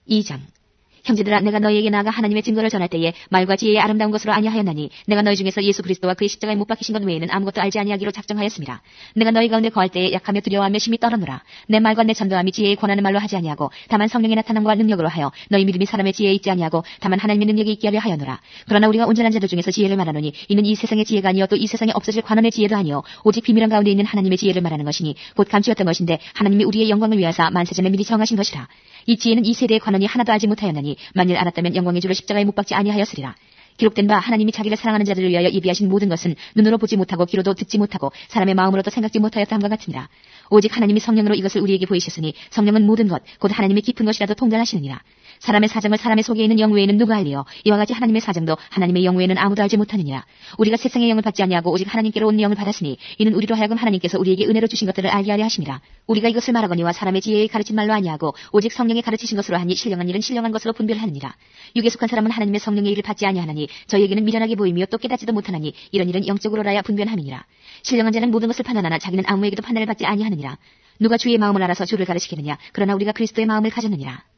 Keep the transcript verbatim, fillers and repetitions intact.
이 장. 형제들아, 내가 너희에게 나아가 하나님의 증거를 전할 때에 말과 지혜의 아름다운 것으로 아니하였나니 내가 너희 중에서 예수 그리스도와 그의 십자가에 못 박히신 것 외에는 아무것도 알지 아니하기로 작정하였습니다. 내가 너희 가운데 거할 때에 약하며 두려워하며 심히 떨어노라. 내 말과 내 전도함이 지혜의 권하는 말로 하지 아니하고 다만 성령의 나타남과 능력으로 하여 너희 믿음이 사람의 지혜에 있지 아니하고 다만 하나님의 능력이 있게 하려 하였노라. 그러나 우리가 온전한 자들 중에서 지혜를 말하노니 이는 이 세상의 지혜가 아니요 또 이 세상에 없어질 관원의 지혜도 아니요 오직 비밀한 가운데 있는 하나님의 지혜를 말하는 것이니 곧 감추었던 것인데 하나님이 우리의 영광을 위하사 만세전에 미리 정하신 것이라. 이 지혜는 이 세대의 관원이 하나도 알지 못하였나니 만일 알았다면 영광의 주를 십자가에 못 박지 아니하였으리라. 기록된 바 하나님이 자기를 사랑하는 자들을 위하여 예비하신 모든 것은 눈으로 보지 못하고 귀로도 듣지 못하고 사람의 마음으로도 생각지 못하였다 함과 같으니라. 오직 하나님이 성령으로 이것을 우리에게 보이셨으니 성령은 모든 것 곧 하나님의 깊은 것이라도 통달하시느니라. 사람의 사정을 사람의 속에 있는 영 외에는 누가 알리요? 이와 같이 하나님의 사정도 하나님의 영 외에는 아무도 알지 못하느니라. 우리가 세상의 영을 받지 아니하고 오직 하나님께로 온 영을 받았으니 이는 우리로 하여금 하나님께서 우리에게 은혜로 주신 것들을 알게 하려 하심이라. 우리가 이것을 말하거니와 사람의 지혜에 가르친 말로 아니하고 오직 성령이 가르치신 것으로 하니 신령한 일은 신령한 것으로 분별하느니라. 육에 속한 사람은 하나님의 성령의 일을 받지 아니하나니 저희에게는 미련하게 보이며 또 깨닫지도 못하나니 이런 일은 영적으로라야 분별함이니라. 신령한 자는 모든 것을 판단하나 자기는 아무에게도 판단을 받지 아니하느니라. 누가 주의 마음을 알아서 주를 가르치겠느냐? 그러나 우리가 그리스도의 마음을 가졌느니라.